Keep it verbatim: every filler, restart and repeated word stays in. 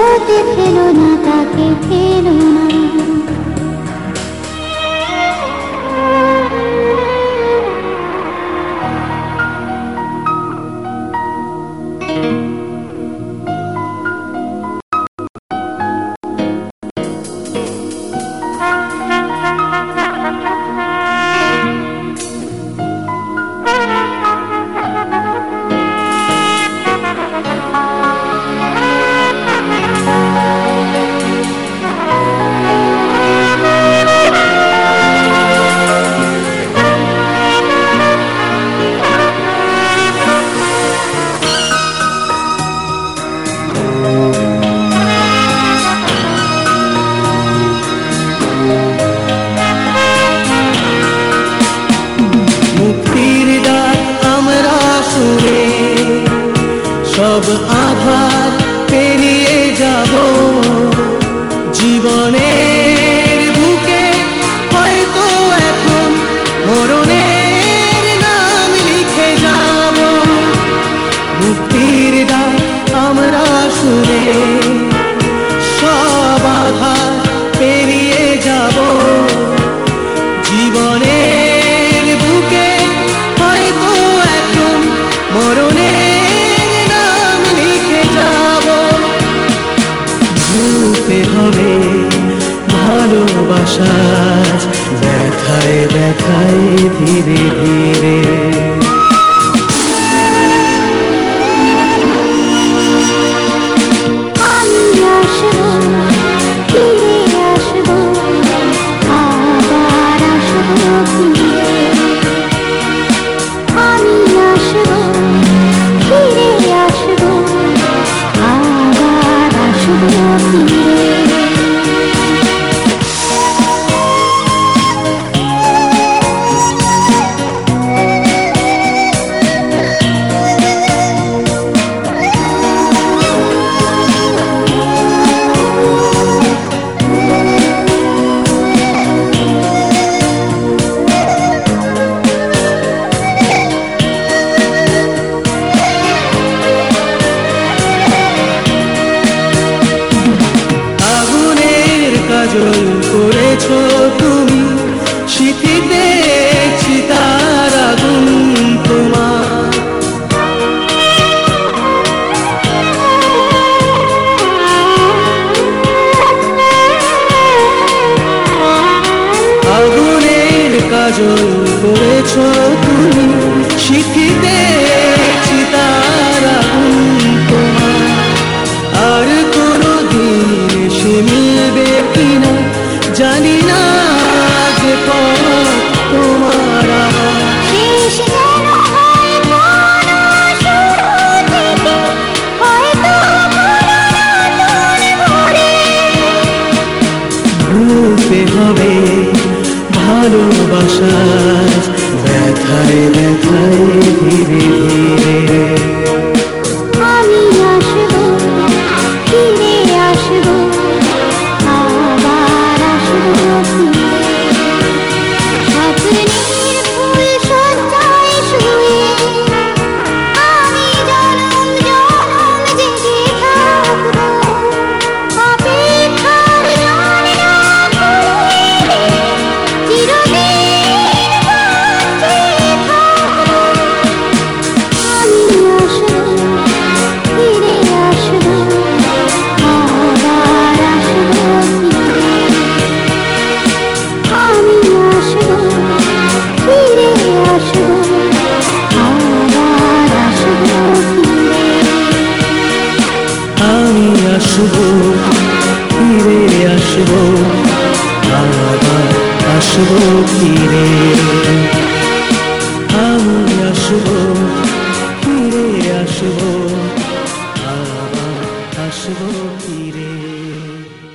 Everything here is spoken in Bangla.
স্রোতে ফেলো না, তাকে ফেলো না। সব আধার পেরিয়ে যাব, জীবনের বুকে হয়তো এখন মরণের নাম লিখে যাব। মুক্তির ডাক আমরা শুনে সব আধার পেরিয়ে যাব, জীবনের বুকে হয়তো এখন মরণের হবে ভালোবাসা ব্যথায় ব্যথায় ধীরে ধীরে। কাজল করেছো তুমি স্মৃতিতে, চিতার আগুন তোমার। আগুনের কাজল করেছো তুমি স্মৃতিতে, চিতার আগুন তোমার। আর কোনো দিন সে মিলবে কিনা জানি না, যে পথ তোমার ভুলতে হবে ভালোবাসা ব্যথায় ব্যথায় ধীরে ধীরে। আমি আসবো, ফিরে আসবো, আবার আসবো। স্বপ্নের ফুল সজ্জায় শুয়ে আমি জনম জনম জেগে থাকবো, অপেক্ষার জলনা ঘুরিয়ে চিরদিন বাঁচে থাকবো। আমি আসবো, ফিরে আসবো, আবার আসবো। আমি আসবো, ফিরে আসবো, আবার আসবো। আমি আসবো, ফিরে আসবো, আবার আসবো ফিরে। আমি আসবো, ফিরে আসবো, আবার আসবো ফিরে।